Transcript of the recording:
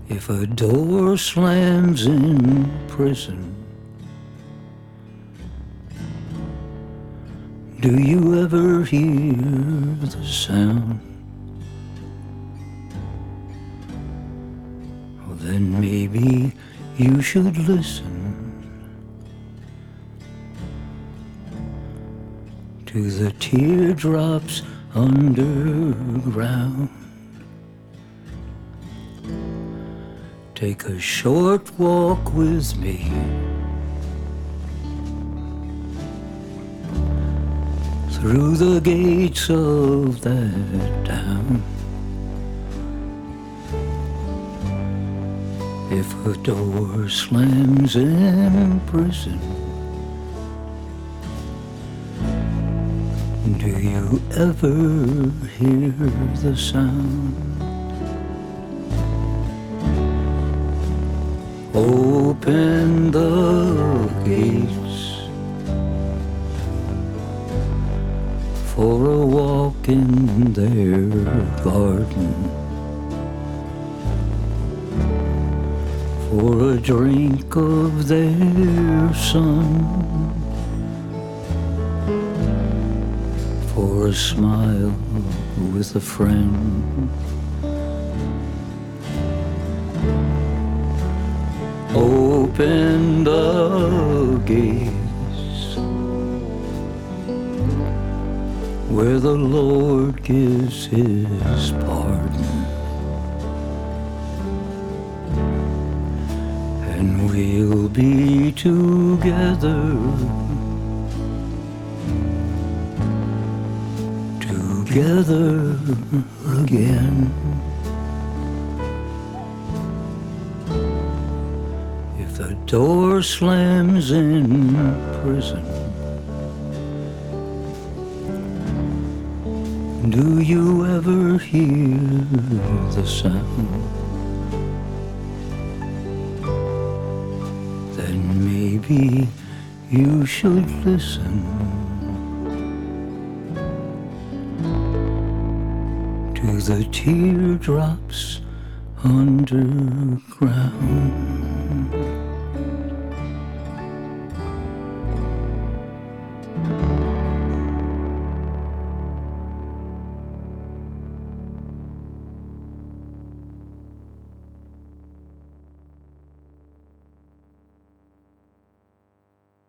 If a door slams in prison, do you ever hear the sound? Well, then maybe you should listen to the teardrops underground. Take a short walk with me through the gates of that town. If a door slams in prison, do you ever hear the sound? Open the gates for a walk in their garden, for a drink of their sun, for a smile with a friend. Open the gates where the Lord gives his pardon, and we'll be together, together again. If the door slams in prison, do you ever hear the sound? Then maybe you should listen to the teardrops underground.